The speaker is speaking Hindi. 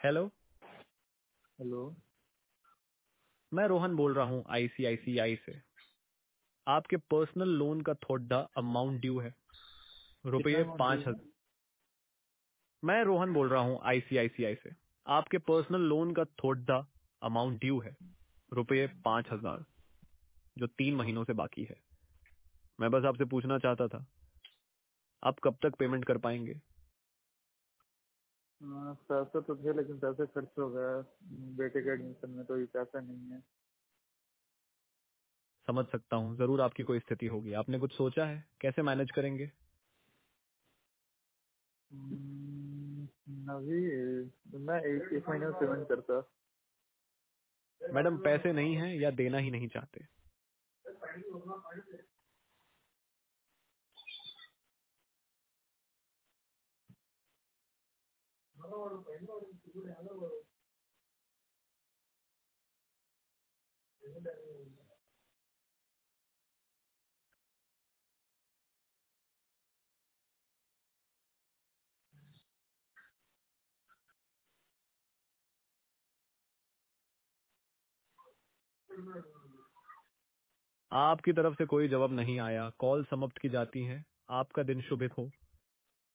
हेलो। हेलो। मैं रोहन बोल रहा हूँ आईसीआईसीआई से। आपके पर्सनल लोन का थोड़ा अमाउंट ड्यू है, कितना रुपये अमाउंट ड्यू 5,000। है? मैं रोहन बोल रहा हूँ आईसीआईसीआई से। आपके पर्सनल लोन का थोड़ा अमाउंट ड्यू है, रुपये 5,000, जो 3 महीनों से बाकी है। मैं बस आपसे पूछना चाहता था, आप कब तक पेमेंट कर पाएंगे? पैसे तो थे लेकिन पैसे खर्च हो गए बेटे के एडमिशन में, तो ये पैसा नहीं है। समझ सकता हूँ, जरूर आपकी कोई स्थिति होगी। आपने कुछ सोचा है कैसे मैनेज करेंगे? अभी मैं एक महीने में पेमेंट करता। मैडम, पैसे नहीं है या देना ही नहीं चाहते? आपकी तरफ से कोई जवाब नहीं आया, कॉल समाप्त की जाती है। आपका दिन शुभ हो।